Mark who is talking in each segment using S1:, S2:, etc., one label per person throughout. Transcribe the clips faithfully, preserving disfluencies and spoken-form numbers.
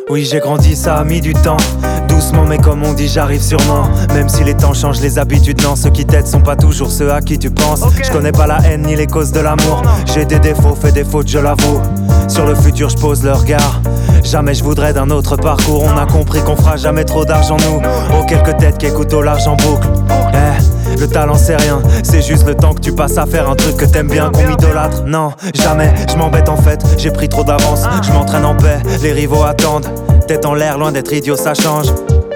S1: Oui, j'ai grandi, ça a mis du temps. Doucement, mais comme on dit, j'arrive sûrement. Même si les temps changent, les habitudes non. Ceux qui t'aident sont pas toujours ceux à qui tu penses. okay. Je connais pas la haine ni les causes de l'amour. J'ai des défauts, fait des fautes, je l'avoue. Sur le futur, je pose le regard. Jamais je voudrais d'un autre parcours. On a compris qu'on fera jamais trop d'argent nous. Oh, quelques têtes qui écoutent au large en boucle. Eh, le talent c'est rien, c'est juste le temps que tu passes à faire un truc que t'aimes bien, qu'on m'idolâtre. Non, jamais, je m'embête en fait, j'ai pris trop d'avance. Je m'entraîne en paix, les rivaux attendent. Tête en l'air, loin d'être idiot, ça change.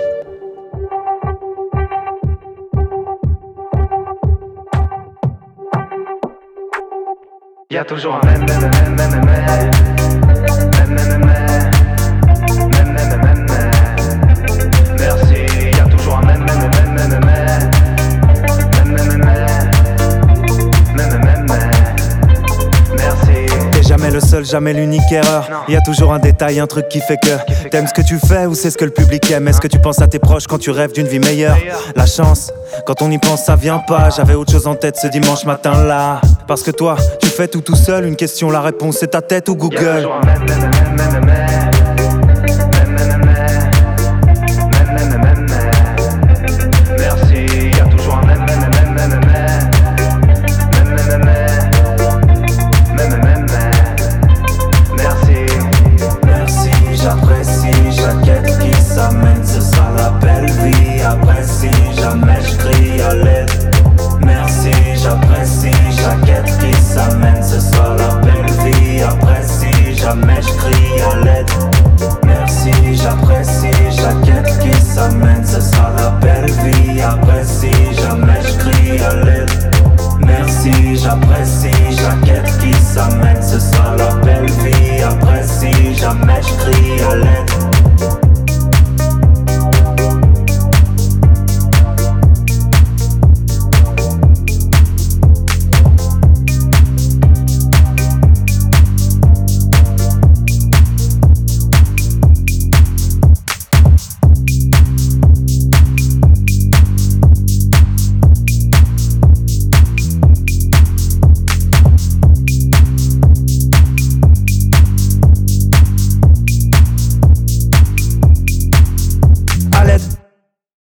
S1: Y'a toujours un même, même, même, même, même, même, même, même, même, même, même, merci. Y'a toujours un même, même, même, même, même, même, même, même, même, même, merci. T'es jamais le seul, jamais l'unique erreur. Y'a toujours un détail, un truc qui fait que t'aimes ce que tu fais ou c'est ce que le public aime. Est-ce que tu penses à tes proches quand tu rêves d'une vie meilleure? La chance, quand on y pense, ça vient pas. J'avais autre chose en tête ce dimanche matin là. Parce que toi, tu fais tout tout seul, une question, la réponse c'est ta tête ou Google. Y'a toujours un même, même, même, même, même.